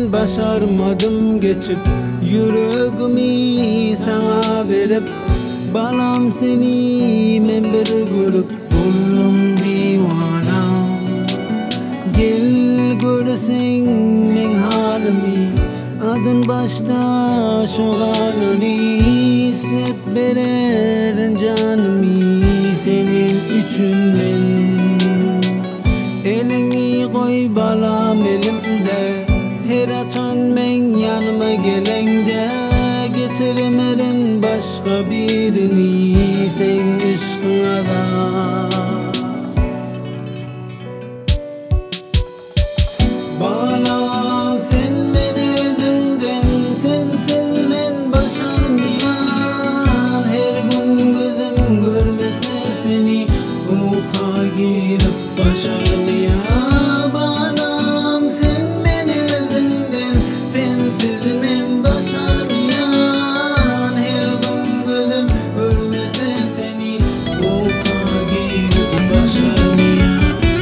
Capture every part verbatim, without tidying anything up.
senden başarmadım geçip, yüreğimi sana verip, balam seni men bir görüp buldum divana. Gel görsen men halimi, adın başta şoğanani, isnet bererin canımı senin üçün men. Elini koy balam elimde, her açan men yanıma gelende, getirmedin başka birini sen ışkına da. Balam sen beni özünden, sensiz men başarmayan, her gün gözüm görmese seni uka girip başarmayan. Balam sen beni özünden, sensiz men başarmayan, her gün gözüm görmese seni uka girip başarmayan.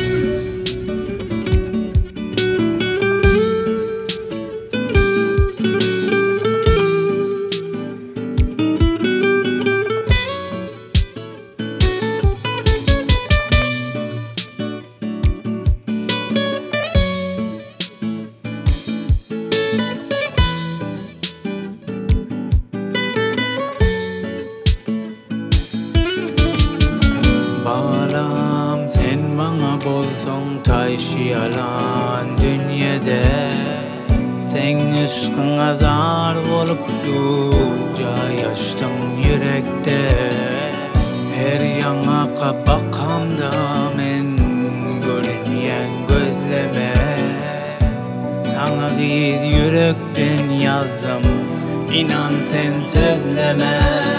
Balam sen bana bolson taşıyalan dünyada, sen ışkına zar bolupdu yaştın yürekte. Her yana bakamda men görünmeyen gözleme, sana giz yürekten yazdım, inan sen sözleme.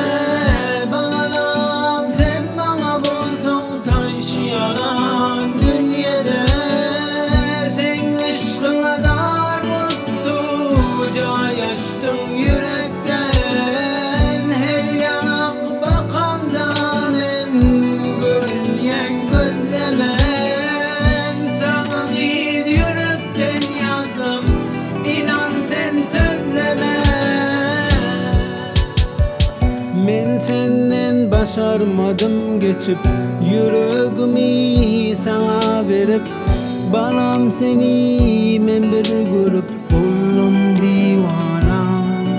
Men senden başarmadım geçip, yüreğimi sana verip, balam seni men bir görüp buldum divana.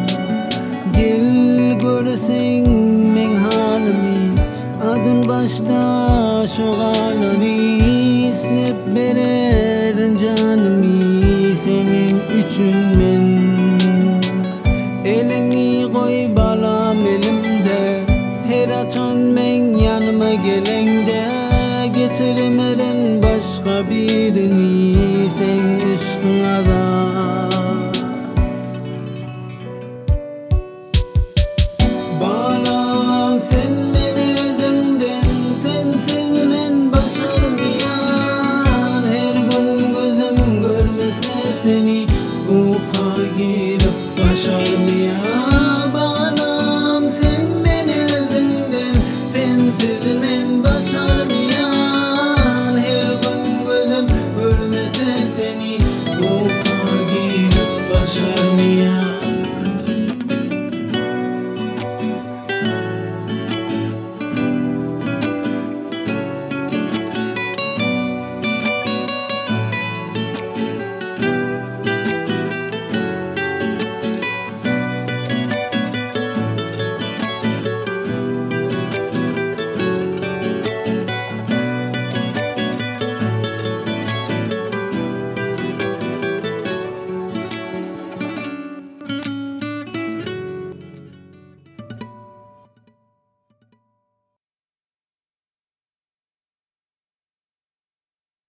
Gel görsen men halimi, adın başta şoğanani, isnet bererin canımı senin üçün men. Elini koy balam elimde, her açan men yanıma gelende, getirmedin başka birini sen ışkına da.